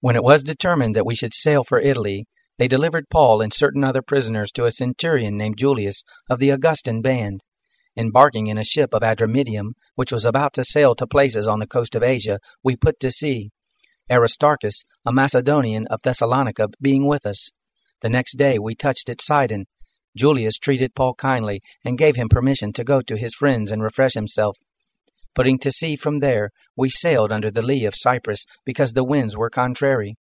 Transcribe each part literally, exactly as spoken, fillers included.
When it was determined that we should sail for Italy, they delivered Paul and certain other prisoners to a centurion named Julius of the Augustan band. Embarking in a ship of Adramyttium, which was about to sail to places on the coast of Asia, we put to sea, Aristarchus, a Macedonian of Thessalonica, being with us. The next day we touched at Sidon. Julius treated Paul kindly and gave him permission to go to his friends and refresh himself. Putting to sea from there, we sailed under the lee of Cyprus, because the winds were contrary.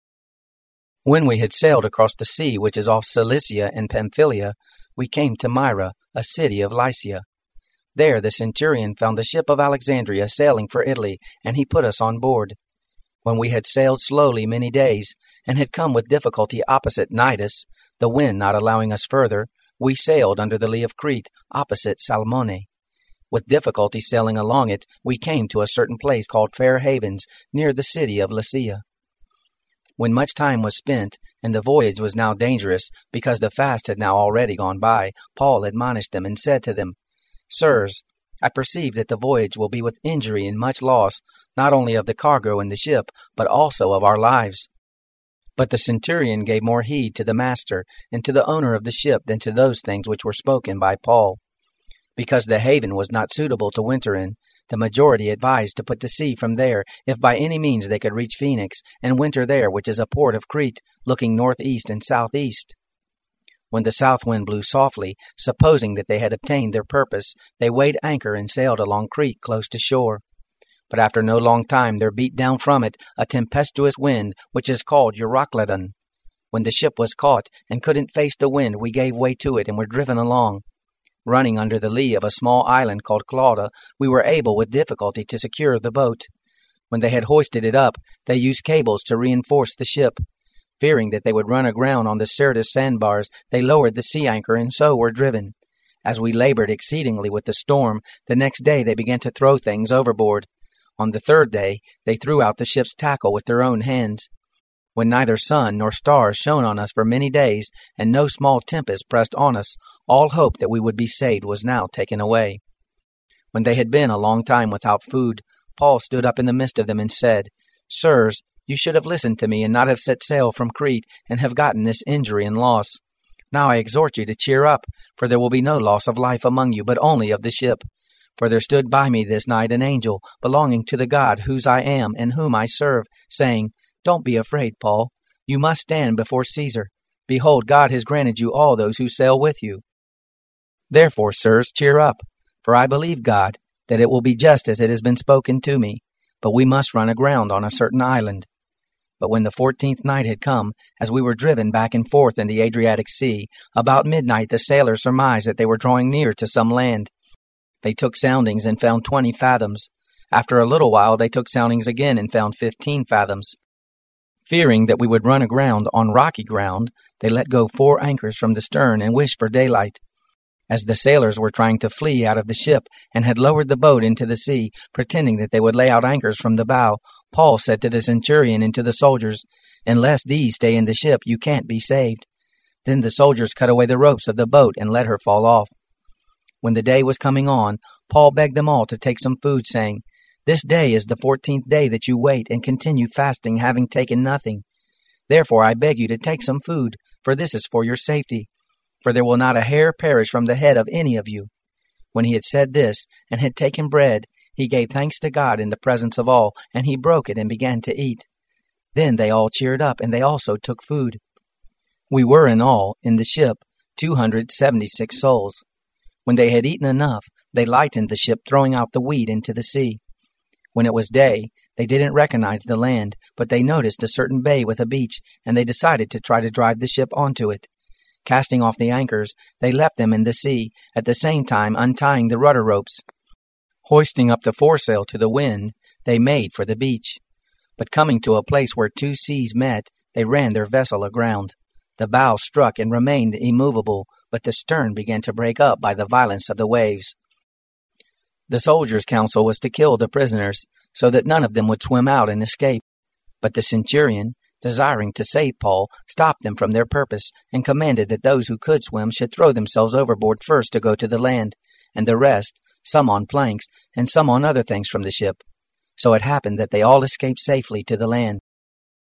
When we had sailed across the sea which is off Cilicia and Pamphylia, we came to Myra, a city of Lycia. There the centurion found a ship of Alexandria sailing for Italy, and he put us on board. When we had sailed slowly many days, and had come with difficulty opposite Cnidus, the wind not allowing us further, we sailed under the lee of Crete, opposite Salmone. With difficulty sailing along it, we came to a certain place called Fair Havens, near the city of Lasea. When much time was spent, and the voyage was now dangerous, because the fast had now already gone by, Paul admonished them, and said to them, Sirs, I perceive that the voyage will be with injury and much loss, not only of the cargo and the ship, but also of our lives. But the centurion gave more heed to the master and to the owner of the ship than to those things which were spoken by Paul. Because the haven was not suitable to winter in, the majority advised to put to sea from there, if by any means they could reach Phoenix, and winter there, which is a port of Crete, looking northeast and southeast. When the south wind blew softly, supposing that they had obtained their purpose, they weighed anchor and sailed along Crete close to shore. But after no long time there beat down from it a tempestuous wind, which is called Euroclydon. When the ship was caught, and couldn't face the wind, we gave way to it, and were driven along. Running under the lee of a small island called Clauda, we were able with difficulty to secure the boat. When they had hoisted it up, they used cables to reinforce the ship. Fearing that they would run aground on the Syrtis sandbars, they lowered the sea anchor, and so were driven. As we labored exceedingly with the storm, the next day they began to throw things overboard. On the third day, they threw out the ship's tackle with their own hands. When neither sun nor stars shone on us for many days, and no small tempest pressed on us, all hope that we would be saved was now taken away. When they had been a long time without food, Paul stood up in the midst of them and said, Sirs, you should have listened to me and not have set sail from Crete, and have gotten this injury and loss. Now I exhort you to cheer up, for there will be no loss of life among you, but only of the ship. For there stood by me this night an angel, belonging to the God whose I am and whom I serve, saying, Don't be afraid, Paul. You must stand before Caesar. Behold, God has granted you all those who sail with you. Therefore, sirs, cheer up, for I believe God, that it will be just as it has been spoken to me, but we must run aground on a certain island. But when the fourteenth night had come, as we were driven back and forth in the Adriatic Sea, about midnight the sailors surmised that they were drawing near to some land. They took soundings and found twenty fathoms. After a little while they took soundings again and found fifteen fathoms. Fearing that we would run aground on rocky ground, they let go four anchors from the stern and wished for daylight. As the sailors were trying to flee out of the ship and had lowered the boat into the sea, pretending that they would lay out anchors from the bow, Paul said to the centurion and to the soldiers, Unless these stay in the ship, you can't be saved. Then the soldiers cut away the ropes of the boat and let her fall off. When the day was coming on, Paul begged them all to take some food, saying, This day is the fourteenth day that you wait and continue fasting, having taken nothing. Therefore I beg you to take some food, for this is for your safety. For there will not a hair perish from the head of any of you. When he had said this, and had taken bread, he gave thanks to God in the presence of all, and he broke it and began to eat. Then they all cheered up, and they also took food. We were in all, in the ship, two hundred seventy-six souls. When they had eaten enough, they lightened the ship, throwing out the wheat into the sea. When it was day, they didn't recognize the land, but they noticed a certain bay with a beach, and they decided to try to drive the ship onto it. Casting off the anchors, they left them in the sea, at the same time untying the rudder ropes. Hoisting up the foresail to the wind, they made for the beach. But coming to a place where two seas met, they ran their vessel aground. The bow struck and remained immovable, but the stern began to break up by the violence of the waves. The soldiers' counsel was to kill the prisoners, so that none of them would swim out and escape. But the centurion, desiring to save Paul, stopped them from their purpose, and commanded that those who could swim should throw themselves overboard first to go to the land, and the rest, some on planks, and some on other things from the ship. So it happened that they all escaped safely to the land.